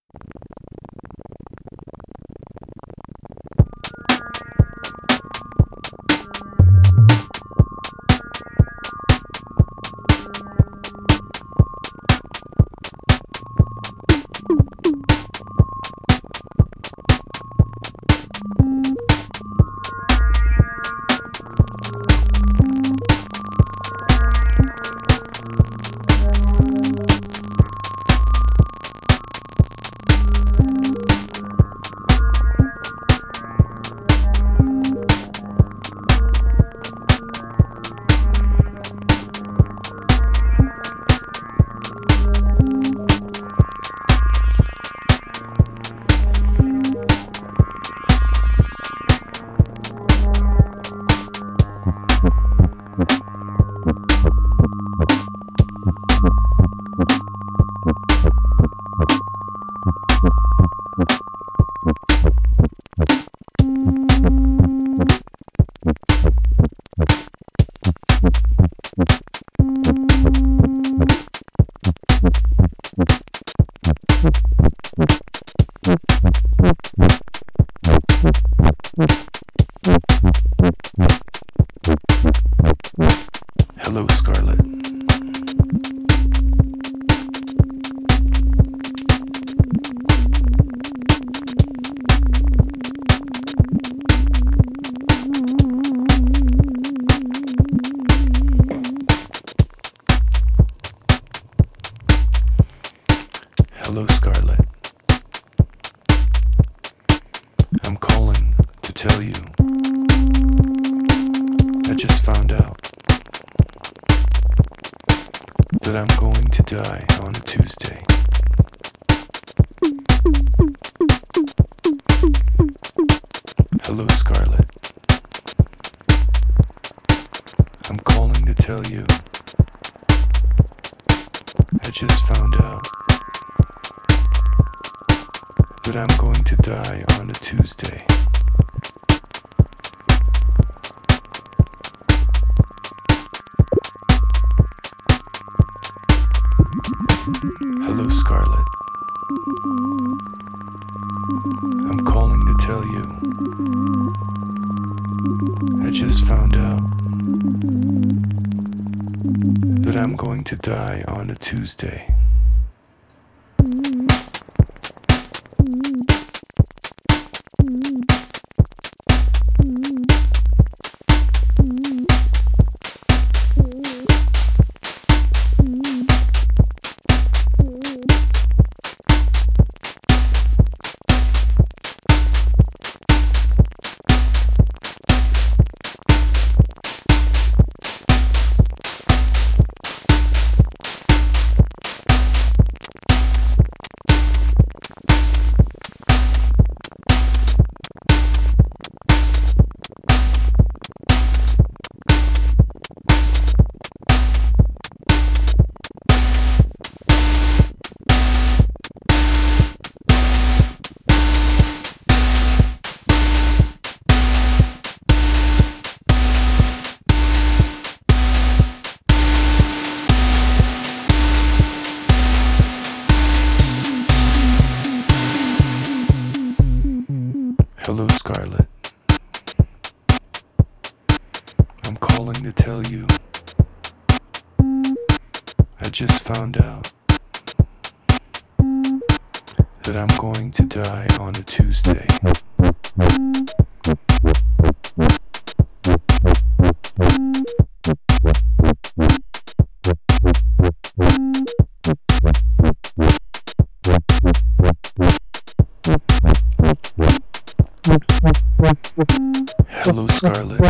Hello, Scarlett. Hello, Scarlett. I'm calling to tell you I just found out that I'm going to die on a Tuesday. Hello, Scarlett. I'm calling to tell you I just found out that I'm going to die on a Tuesday. Hello, Scarlett. I'm calling to tell you I just found out that I'm going to die on a Tuesday. Hello, Scarlett. I'm calling to tell you I just found out that I'm going to die on a Tuesday. Hello, Scarlett.